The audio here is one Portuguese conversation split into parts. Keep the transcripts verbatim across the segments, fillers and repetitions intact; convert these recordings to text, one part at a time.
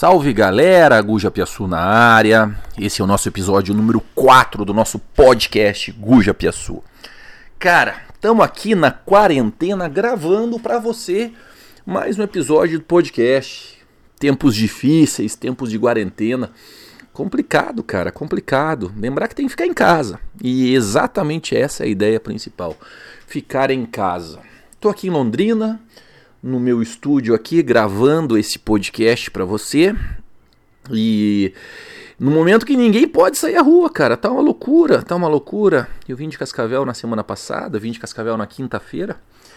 Salve galera, Guja Piaçu na área. Esse é o nosso episódio número quatro do nosso podcast Guja Piaçu. Cara, estamos aqui na quarentena gravando para você mais um episódio do podcast. Tempos difíceis, tempos de quarentena. Complicado, cara, complicado. Lembrar que tem que ficar em casa. E exatamente essa é a ideia principal. Ficar em casa. Tô aqui em Londrina, no meu estúdio aqui, gravando esse podcast pra você. E no momento que ninguém pode sair à rua, cara, tá uma loucura, tá uma loucura. Eu vim de Cascavel na semana passada, vim de Cascavel na quinta-feira.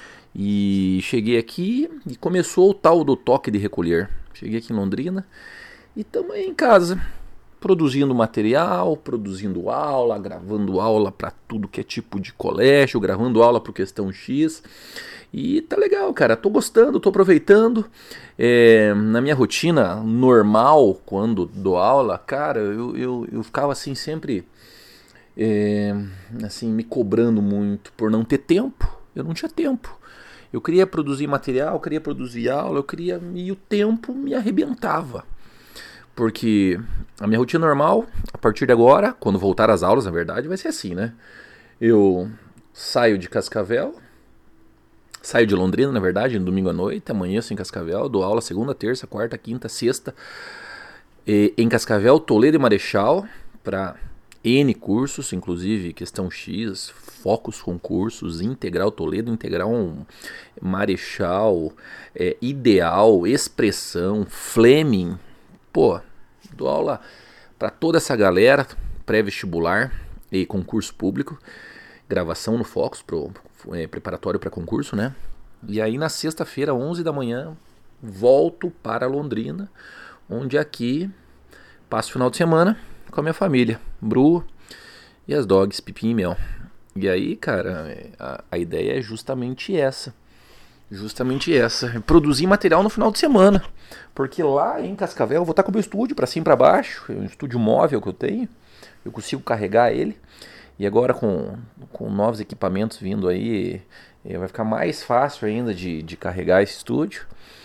E cheguei aqui e começou o tal do toque de recolher. Cheguei aqui em Londrina e estamos aí em casa, produzindo material, produzindo aula, gravando aula para tudo que é tipo de colégio, gravando aula para o Questão X. E tá legal, cara, tô gostando, tô aproveitando. É, na minha rotina normal, quando dou aula, cara, eu, eu, eu ficava assim sempre é, assim, me cobrando muito por não ter tempo. Eu não tinha tempo. Eu queria produzir material, eu queria produzir aula, eu queria, e o tempo me arrebentava. Porque a minha rotina normal, a partir de agora, quando voltar às aulas, na verdade, vai ser assim, né? Eu saio de Cascavel, saio de Londrina, na verdade, no domingo à noite, amanheço em Cascavel, dou aula segunda, terça, quarta, quinta, sexta, e, em Cascavel, Toledo e Marechal, para N cursos, inclusive Questão X, Focus Concursos, Integral Toledo, Integral Marechal, é, Ideal, Expressão, Fleming. Pô, dou aula para toda essa galera, pré-vestibular e concurso público, gravação no Focus, pro, é, preparatório para concurso, né? E aí na sexta-feira, onze da manhã, volto para Londrina, onde aqui passo o final de semana com a minha família, Bru e as dogs, Pipim e Mel. E aí, cara, a, a ideia é justamente essa. Justamente essa, produzir material no final de semana, porque lá em Cascavel eu vou estar com o meu estúdio para cima e para baixo, é um estúdio móvel que eu tenho, eu consigo carregar ele, e agora com, com novos equipamentos vindo aí, vai ficar mais fácil ainda de, de carregar esse estúdio,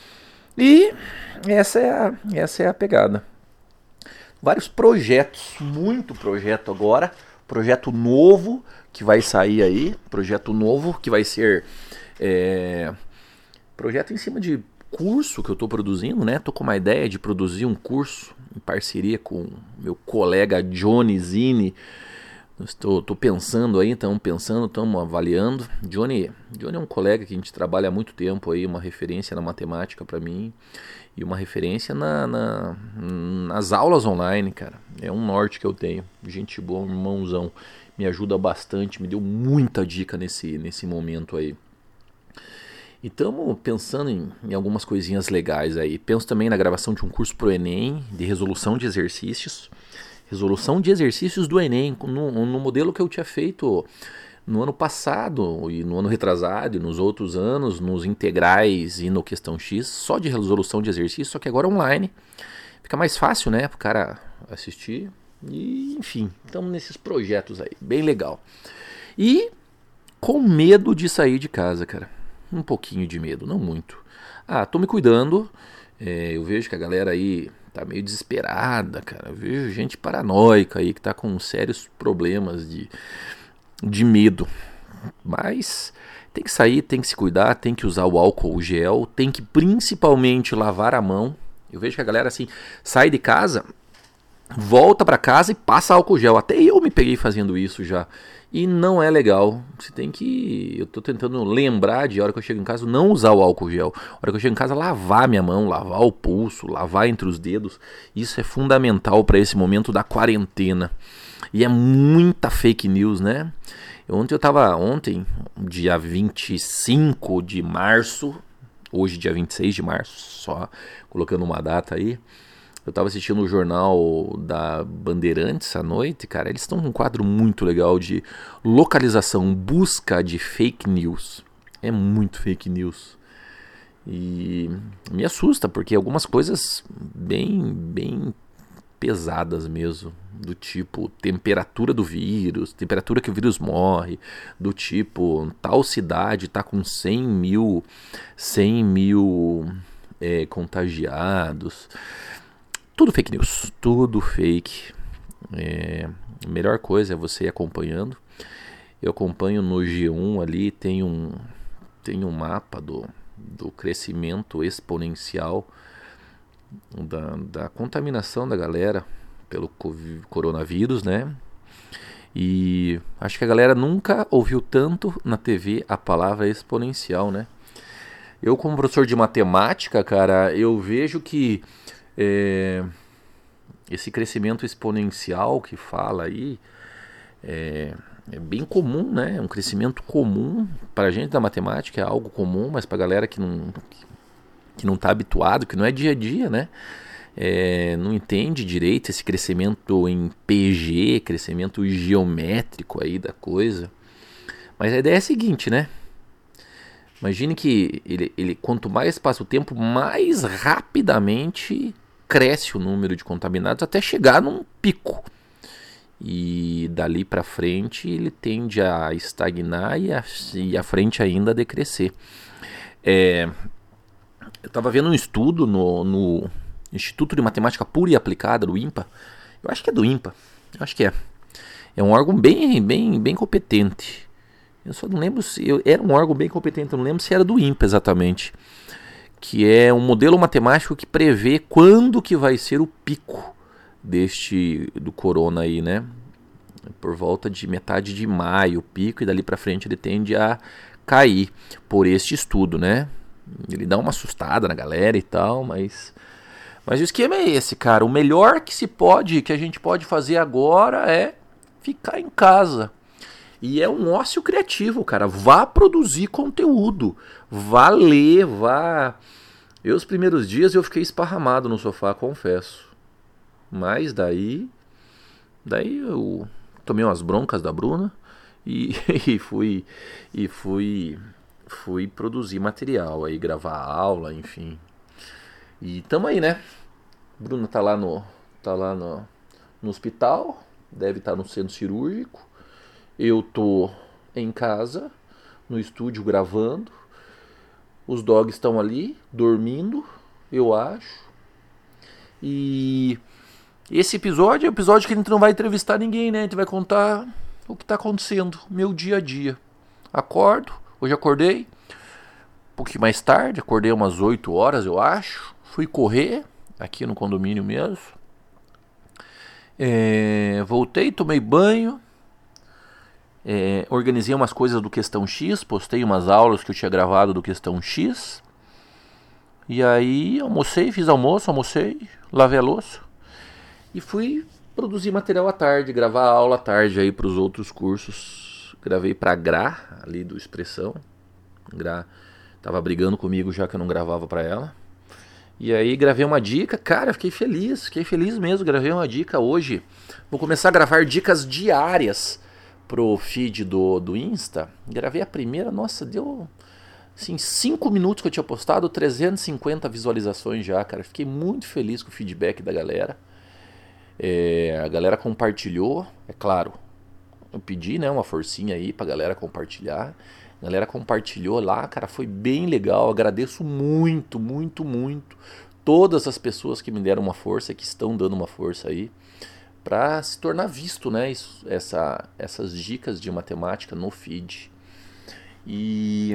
e essa é a, essa é a pegada. Vários projetos, muito projeto agora, projeto novo que vai sair aí, projeto novo que vai ser... É, projeto em cima de curso que eu estou produzindo, né? Tô com uma ideia de produzir um curso em parceria com meu colega Johnny Zini. Estou tô pensando aí, estamos pensando, estamos avaliando. Johnny, Johnny é um colega que a gente trabalha há muito tempo aí, uma referência na matemática para mim e uma referência na, na, nas aulas online, cara. É um norte que eu tenho. Gente boa, um irmãozão. Me ajuda bastante, me deu muita dica nesse, nesse momento aí. E estamos pensando em, em algumas coisinhas legais aí. Penso também na gravação de um curso para o Enem, de resolução de exercícios. Resolução de exercícios do Enem, no, no modelo que eu tinha feito no ano passado, e no ano retrasado, e nos outros anos, nos integrais e no Questão X, só de resolução de exercícios, só que agora online. Fica mais fácil, né, para o cara assistir. E, enfim, estamos nesses projetos aí, bem legal. E com medo de sair de casa, cara. Um pouquinho de medo, não muito. Ah, tô me cuidando. É, eu vejo que a galera aí tá meio desesperada, cara. Eu vejo gente paranoica aí que tá com sérios problemas de, de medo. Mas tem que sair, tem que se cuidar, tem que usar o álcool gel, tem que principalmente lavar a mão. Eu vejo que a galera assim sai de casa, volta pra casa e passa álcool gel. Até eu me peguei fazendo isso já. E não é legal. Você tem que... Eu tô tentando lembrar de a hora que eu chego em casa não usar o álcool gel. A hora que eu chego em casa lavar minha mão, lavar o pulso, lavar entre os dedos. Isso é fundamental para esse momento da quarentena. E é muita fake news, né? Ontem eu tava... Ontem, dia vinte e cinco de março. Hoje, dia vinte e seis de março. Só colocando uma data aí. Eu tava assistindo o jornal da Bandeirantes à noite, cara, eles estão com um quadro muito legal de localização, busca de fake news. É muito fake news. E me assusta, porque algumas coisas bem, bem pesadas mesmo, do tipo temperatura do vírus, temperatura que o vírus morre, do tipo tal cidade tá com cem mil, cem mil é, contagiados. tudo fake news, tudo fake. É, a melhor coisa é você ir acompanhando. Eu acompanho no G um ali, tem um, tem um mapa do, do crescimento exponencial da, da contaminação da galera pelo coronavírus, né? E acho que a galera nunca ouviu tanto na T V a palavra exponencial, né? Eu, como professor de matemática, cara, eu vejo que é, esse crescimento exponencial que fala aí é, é bem comum, né? É um crescimento comum para a gente da matemática, é algo comum, mas para a galera que não que não está habituado, que não é dia a dia, né? É, não entende direito esse crescimento em P G, crescimento geométrico aí da coisa. Mas a ideia é a seguinte, né? Imagine que ele, ele, quanto mais passa o tempo, mais rapidamente cresce o número de contaminados até chegar num pico. E dali para frente ele tende a estagnar e a, e a frente ainda a decrescer. É, eu estava vendo um estudo no, no Instituto de Matemática Pura e Aplicada, do INPA. Eu acho que é do INPA. Eu acho que é. É um órgão bem, bem, bem competente. Eu só não lembro se... Eu, era um órgão bem competente, eu não lembro se era do INPA exatamente. Que é um modelo matemático que prevê quando que vai ser o pico deste do corona aí, né? Por volta de metade de maio, o pico, e dali para frente ele tende a cair por este estudo, né? Ele dá uma assustada na galera e tal, mas... Mas o esquema é esse, cara. O melhor que se pode, que a gente pode fazer agora é ficar em casa. E é um ócio criativo, cara. Vá produzir conteúdo. Vá ler, vá... Eu, os primeiros dias, eu fiquei esparramado no sofá, confesso. Mas daí... Daí eu tomei umas broncas da Bruna e, e fui... E fui... Fui produzir material aí, gravar aula, enfim. E tamo aí, né? Bruna tá lá no, tá lá no, no hospital, deve estar no centro cirúrgico. Eu tô em casa, no estúdio gravando. Os dogs estão ali, dormindo, eu acho. E esse episódio é o episódio que a gente não vai entrevistar ninguém, né? A gente vai contar o que tá acontecendo, meu dia a dia. Acordo, hoje acordei um pouquinho mais tarde, acordei umas oito horas, eu acho. Fui correr, aqui no condomínio mesmo. É, voltei, tomei banho. É, organizei umas coisas do Questão X, postei umas aulas que eu tinha gravado do Questão X. E aí almocei, fiz almoço, almocei, lavei a louça. E fui produzir material à tarde, gravar a aula à tarde aí para os outros cursos. Gravei para a Gra, ali do Expressão. Gra tava brigando comigo já que eu não gravava para ela. E aí gravei uma dica, cara, fiquei feliz, fiquei feliz mesmo, gravei uma dica hoje. Vou começar a gravar dicas diárias pro feed do, do Insta. Gravei a primeira, nossa, deu assim, cinco minutos que eu tinha postado, trezentas e cinquenta visualizações já, cara. Fiquei muito feliz com o feedback da galera. É, a galera compartilhou, é claro. Eu pedi, né, uma forcinha aí pra galera compartilhar. A galera compartilhou lá, cara, foi bem legal. Agradeço muito, muito, muito todas as pessoas que me deram uma força, que estão dando uma força aí, para se tornar visto, né, isso, essa, essas dicas de matemática no feed. E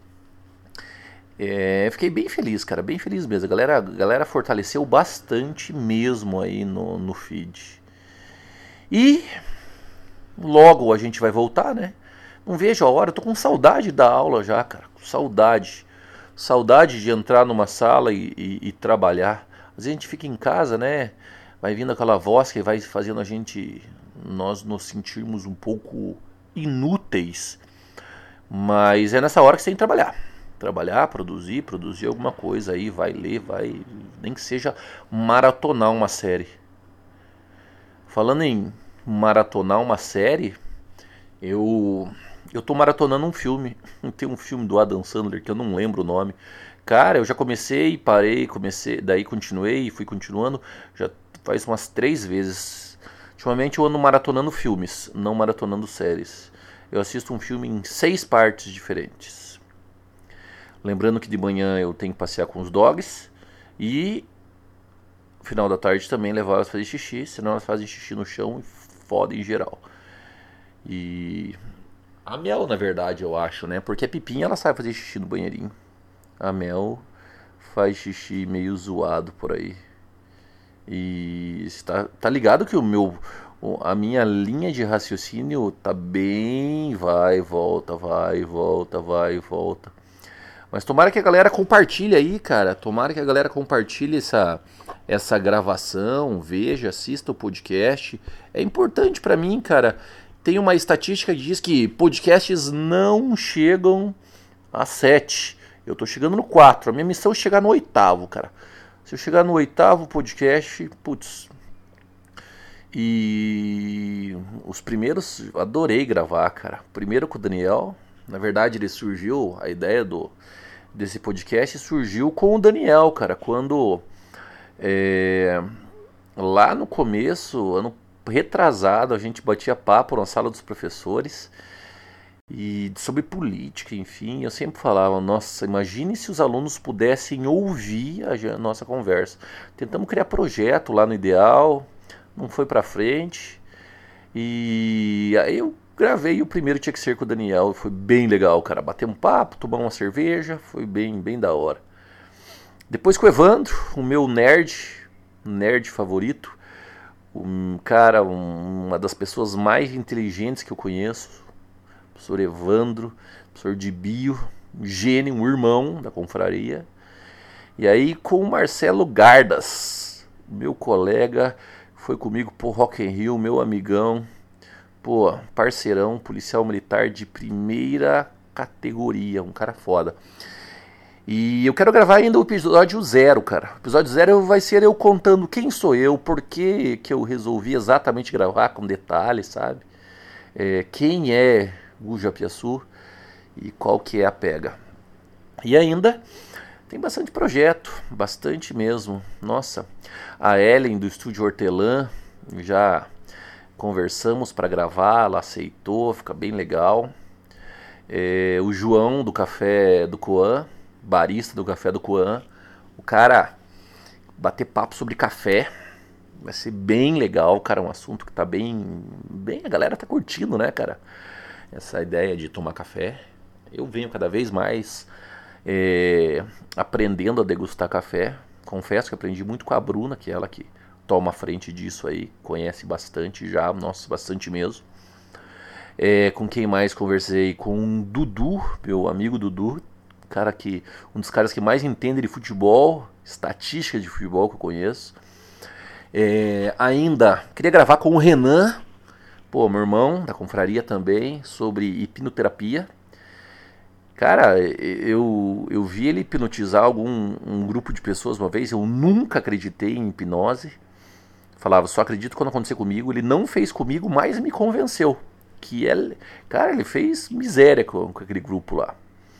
é, fiquei bem feliz, cara, bem feliz mesmo. A galera, a galera fortaleceu bastante mesmo aí no, no feed. E logo a gente vai voltar, né? Não vejo a hora, eu tô com saudade da aula já, cara. Saudade. Saudade de entrar numa sala e, e, e trabalhar. Às vezes a gente fica em casa, né? Vai vindo aquela voz que vai fazendo a gente, nós nos sentirmos um pouco inúteis. Mas é nessa hora que você tem que trabalhar. Trabalhar, produzir, produzir alguma coisa aí, vai ler, vai... Nem que seja maratonar uma série. Falando em maratonar uma série, eu... Eu tô maratonando um filme. Tem um filme do Adam Sandler que eu não lembro o nome. Cara, eu já comecei, parei, comecei, daí continuei e fui continuando. Já faz umas três vezes. Ultimamente eu ando maratonando filmes, não maratonando séries. Eu assisto um filme em seis partes diferentes. Lembrando que de manhã eu tenho que passear com os dogs. E final da tarde também levar elas a fazer xixi, senão elas fazem xixi no chão e fodem em geral. E a Mel, na verdade, eu acho, né? Porque a Pipinha, ela sabe fazer xixi no banheirinho. A Mel faz xixi meio zoado por aí. E tá, tá ligado que o meu, a minha linha de raciocínio tá bem vai, volta, vai, volta, vai, volta. Mas tomara que a galera compartilhe aí, cara. Tomara que a galera compartilhe essa, essa gravação, veja, assista o podcast. É importante pra mim, cara. Tem uma estatística que diz que podcasts não chegam a sete. Eu tô chegando no quatro. A minha missão é chegar no oitavo, cara. Se eu chegar no oitavo podcast, putz. E os primeiros, eu adorei gravar, cara. Primeiro com o Daniel. Na verdade, ele surgiu, a ideia do, desse podcast surgiu com o Daniel, cara. Quando, é, lá no começo, ano retrasado, a gente batia papo na sala dos professores e sobre política, enfim, eu sempre falava, nossa, imagine se os alunos pudessem ouvir a nossa conversa. Tentamos criar projeto lá no Ideal, não foi pra frente, e aí eu gravei, o primeiro tinha que ser com o Daniel, foi bem legal, cara, batemos um papo, tomamos uma cerveja, foi bem, bem da hora. Depois com o Evandro, o meu nerd, nerd favorito, um cara, um, uma das pessoas mais inteligentes que eu conheço, o professor Evandro, professor de bio, um gênio, um irmão da confraria. E aí com o Marcelo Gardas, meu colega, foi comigo pro Rock in Rio, meu amigão, pô, parceirão, policial militar de primeira categoria, um cara foda. E eu quero gravar ainda o episódio zero, cara. O episódio zero vai ser eu contando quem sou eu, por que que eu resolvi exatamente gravar com detalhes, sabe? É, quem é Guja Piaçu e qual que é a pega. E ainda tem bastante projeto, bastante mesmo. Nossa, a Ellen do Estúdio Hortelã, já conversamos para gravar, ela aceitou, fica bem legal. É, o João do Café do Coan, barista do Café do Coan, o cara bater papo sobre café, vai ser bem legal, cara, um assunto que tá bem, bem, a galera tá curtindo, né, cara, essa ideia de tomar café. Eu venho cada vez mais é, aprendendo a degustar café, confesso que aprendi muito com a Bruna, que é ela que toma a frente disso aí, conhece bastante já, nossa, bastante mesmo. É, com quem mais conversei? Com o Dudu, meu amigo Dudu, cara que, um dos caras que mais entende de futebol, estatística de futebol que eu conheço. É, ainda queria gravar com o Renan, pô, meu irmão da confraria também, sobre hipnoterapia. Cara, eu, eu vi ele hipnotizar algum um grupo de pessoas uma vez, eu nunca acreditei em hipnose. Falava, só acredito quando acontecer comigo. Ele não fez comigo, mas me convenceu. Que é, cara, ele fez miséria com, com aquele grupo lá.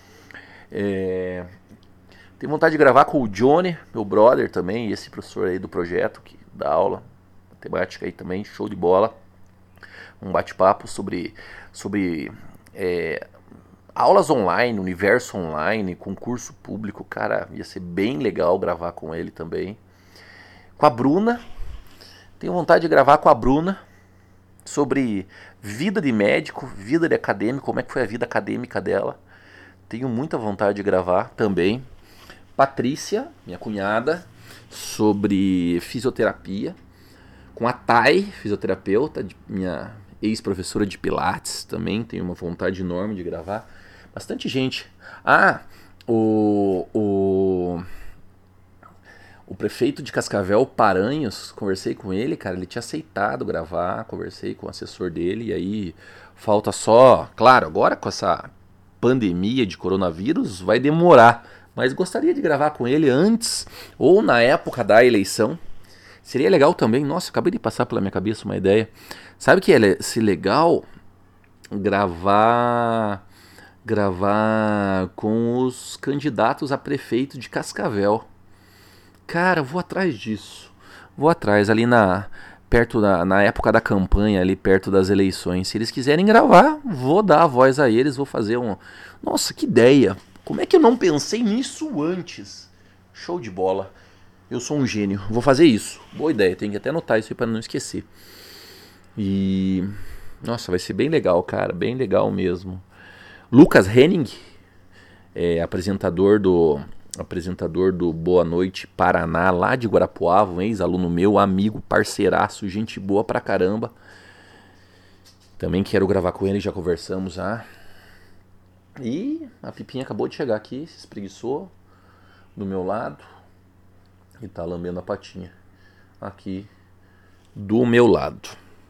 É, tenho vontade de gravar com o Johnny, meu brother também, esse professor aí do projeto que dá aula, matemática aí também, show de bola. Um bate-papo sobre, sobre é, aulas online, universo online, concurso público, cara, ia ser bem legal gravar com ele também. Com a Bruna, tenho vontade de gravar com a Bruna sobre vida de médico, vida de acadêmico, como é que foi a vida acadêmica dela. Tenho muita vontade de gravar também. Patrícia, minha cunhada, sobre fisioterapia. Com a Thay, fisioterapeuta, minha ex-professora de Pilates, também tenho uma vontade enorme de gravar. Bastante gente. Ah, o, o, o prefeito de Cascavel, Paranhos, conversei com ele, cara, ele tinha aceitado gravar, conversei com o assessor dele, e aí falta só, claro, agora com essa pandemia de coronavírus vai demorar, mas gostaria de gravar com ele antes ou na época da eleição. Seria legal também, nossa, acabei de passar pela minha cabeça uma ideia. Sabe que é se legal gravar gravar com os candidatos a prefeito de Cascavel. Cara, vou atrás disso. Vou atrás ali na perto da na época da campanha, ali perto das eleições. Se eles quiserem gravar, vou dar a voz a eles, vou fazer um... Nossa, que ideia! Como é que eu não pensei nisso antes? Show de bola. Eu sou um gênio. Vou fazer isso. Boa ideia. Tem que até anotar isso aí para não esquecer. E... Nossa, vai ser bem legal, cara. Bem legal mesmo. Lucas Henning, é, apresentador do... apresentador do Boa Noite Paraná, lá de Guarapuava, um ex-aluno meu, amigo, parceiraço, gente boa pra caramba. Também quero gravar com ele, já conversamos já. E a Pipinha acabou de chegar aqui, se espreguiçou do meu lado e tá lambendo a patinha aqui do meu lado.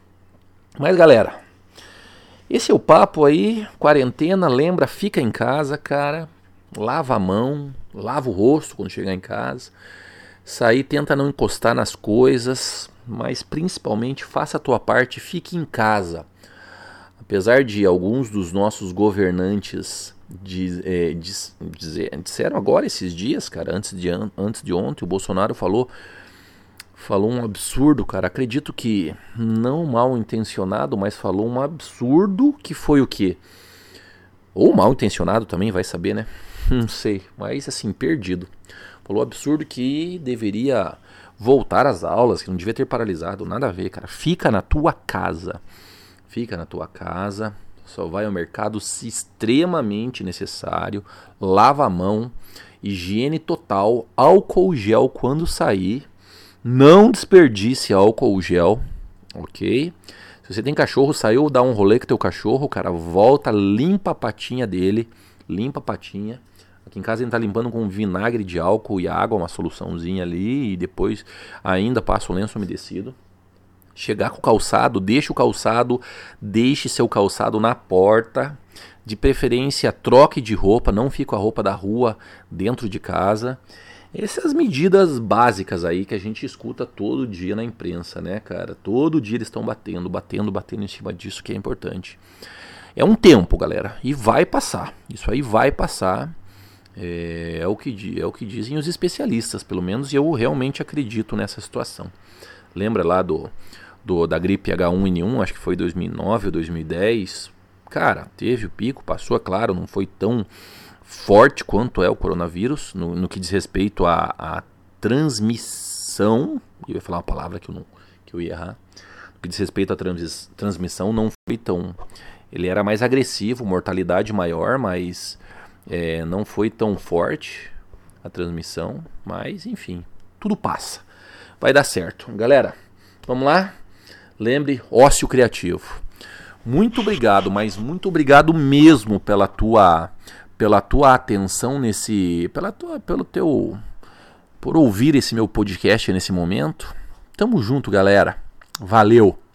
Mas galera, esse é o papo aí, quarentena, lembra, fica em casa, cara, lava a mão, lava o rosto quando chegar em casa, sair, tenta não encostar nas coisas, mas principalmente faça a tua parte, fique em casa. Apesar de alguns dos nossos governantes diz, é, diz, dizer, disseram agora esses dias, cara, antes de, antes de ontem, o Bolsonaro falou, falou um absurdo, cara. Acredito que não mal intencionado, mas falou um absurdo que foi o quê? Ou mal intencionado também, vai saber, né? Não sei, mas assim, perdido. Falou absurdo que deveria voltar às aulas, que não devia ter paralisado, nada a ver, cara. Fica na tua casa. Fica na tua casa, só vai ao mercado se extremamente necessário, lava a mão, higiene total, álcool gel quando sair, não desperdice álcool gel, ok? Se você tem cachorro, saiu, dá um rolê com teu cachorro, cara, volta, limpa a patinha dele, limpa a patinha. Aqui em casa a gente tá limpando com vinagre de álcool e água, uma soluçãozinha ali, e depois ainda passa o lenço umedecido. Chegar com o calçado, deixe o calçado, deixe seu calçado na porta, de preferência troque de roupa, não fique com a roupa da rua dentro de casa. Essas medidas básicas aí que a gente escuta todo dia na imprensa, né, cara? Todo dia eles estão batendo, batendo, batendo em cima disso, que é importante. É um tempo, galera, e vai passar, isso aí vai passar, é, é, o, que, é o que dizem os especialistas, pelo menos, e eu realmente acredito nessa situação. Lembra lá do, do, da gripe agá um ene um, acho que foi dois mil e nove ou dois mil e dez? Cara, teve o pico, passou, é claro, não foi tão forte quanto é o coronavírus, no, no que diz respeito à, à transmissão, eu ia falar uma palavra que eu, não, que eu ia errar, no que diz respeito à trans, transmissão, não foi tão... Ele era mais agressivo, mortalidade maior, mas é, não foi tão forte a transmissão, mas enfim, tudo passa. Vai dar certo. Galera, vamos lá? Lembre, ócio criativo. Muito obrigado, mas muito obrigado mesmo pela tua, pela tua atenção nesse, pela tua, pelo teu, por ouvir esse meu podcast nesse momento. Tamo junto, galera. Valeu.